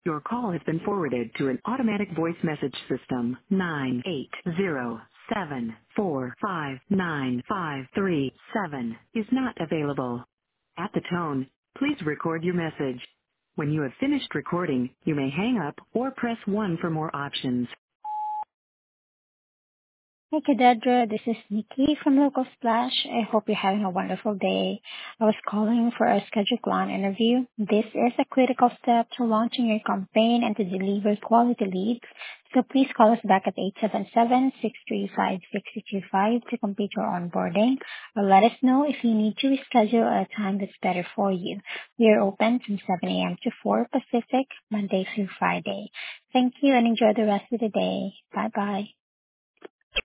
Your call has been forwarded to an automatic voice message system. 98074595537 is not available. At the tone, please record your message. When you have finished recording, you may hang up or press 1 for more options. Hi, Kadedra. This is Nikki from Local Splash. I hope you're having a wonderful day. I was calling for a scheduled client interview. This is a critical step to launching your campaign and to deliver quality leads. So please call us back at 877-635-6225 to complete your onboarding, or let us know if you need to reschedule at a time that's better for you. We are open from 7 a.m. to 4 Pacific, Monday through Friday. Thank you and enjoy the rest of the day. Bye-bye.